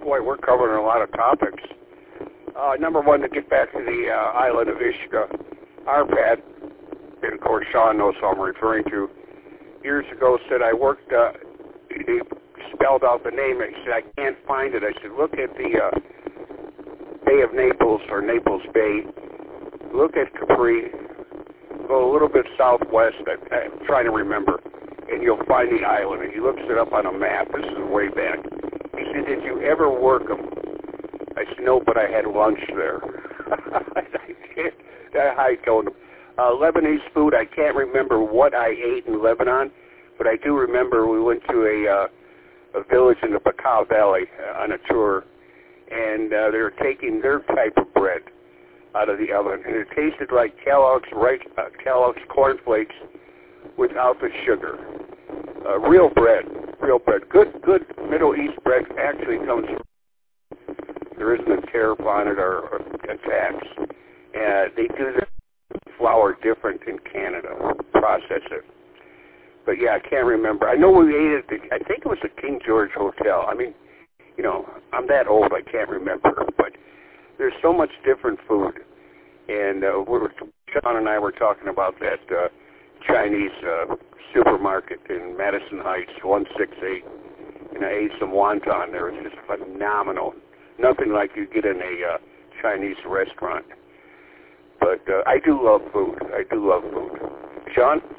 Boy, we're covering a lot of topics. Number one, to get back to the island of Ishka, Arpad, and of course Sean knows who I'm referring to, years ago said I worked, he spelled out the name, he said, I can't find it. I said, look at the Bay of Naples, or Naples Bay, look at Capri, go a little bit southwest, I'm trying to remember, and you'll find the island. And he looks it up on a map. This is way back. He said, did you ever work them? I said, no, but I had lunch there. I told him. Lebanese food, I can't remember what I ate in Lebanon, but I do remember we went to a village in the Bekaa Valley on a tour, and they were taking their type of bread out of the oven, and it tasted like Kellogg's cornflakes without the sugar. Real bread. Good Middle East bread actually comes from, there isn't a tariff on it or a tax. They do the flour different in Canada, process it. But yeah, I can't remember. I know we ate at I think it was the King George Hotel. I mean, you know, I'm that old, I can't remember. But there's so much different food. And Sean and I were talking about that Chinese supermarket in Madison Heights, 168. And I ate some wonton there. It's just phenomenal. Nothing like you get in a Chinese restaurant. But I do love food. Sean?